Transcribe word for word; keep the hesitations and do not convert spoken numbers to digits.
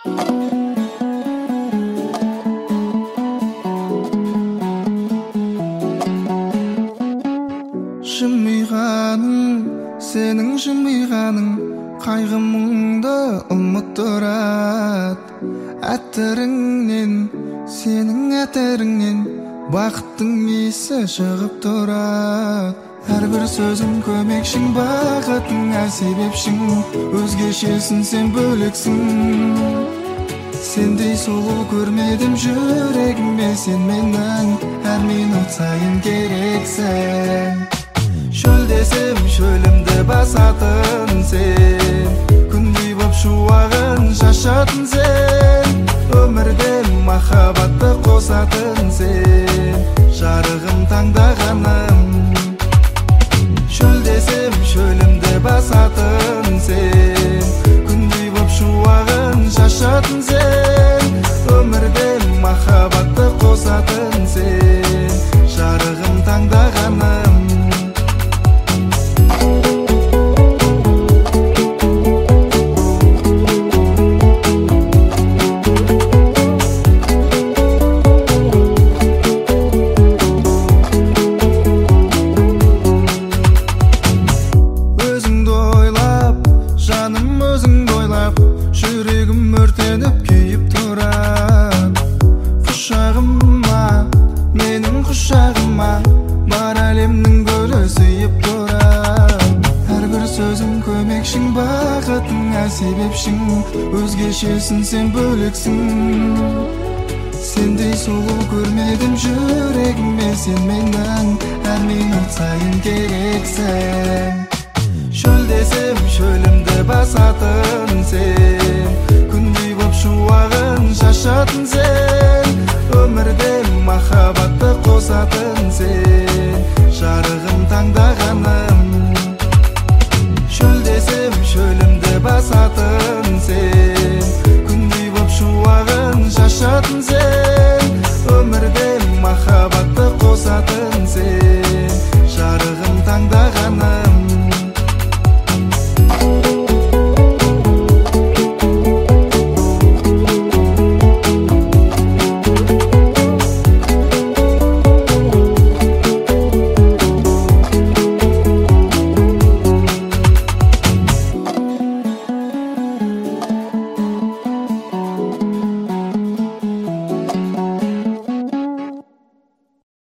Жымиғаның, сенің жымиғаның қайғы мұңды ұмыттырат. Әтіріңнен, сенің әтіріңнен бақыттың иісі шығып тұрат. Әрбір сөзің көмекшің, бақытың әр себепшің, өзгешесің, сен бөлексің. Сендей сұлу көрмедім жүрегіме, сен менің әр минут сайын керексің. Шөл десем шөлімді басатын сен, күндей боп шуағын шашатын сен, өмірден махаббатты қосатын сен, жарығым таңдағаным. Шөл десем шөлімді басатын сен, күндей боп шуағын шашатын сен, өмірден махаббатты қосатын сен, жарығым таңдағаным. Жүрегім өртеніп күйіп тұрат. Құшағыма, менің құшағыма, бар әлемнің гүлі сыйып тұрат. Әрбір сөзің көмекшің, бақытың әр себепшің, өзгешесің, сен бөлексің. Сендей сұлу көрмедім жүрегіме, сен менің әр минут сайын керексің. Шөл десем шөлімді басатын сен, күндей боп шуағын шашатын сен, өмірден махаббатты қосатын сен, жарығым таңдағаным. Шөл десем шөлімді басатын сен, күндей боп шуағын шашатын сен, өмірден махаббатты қосатын сен, жарығым таңдағаным.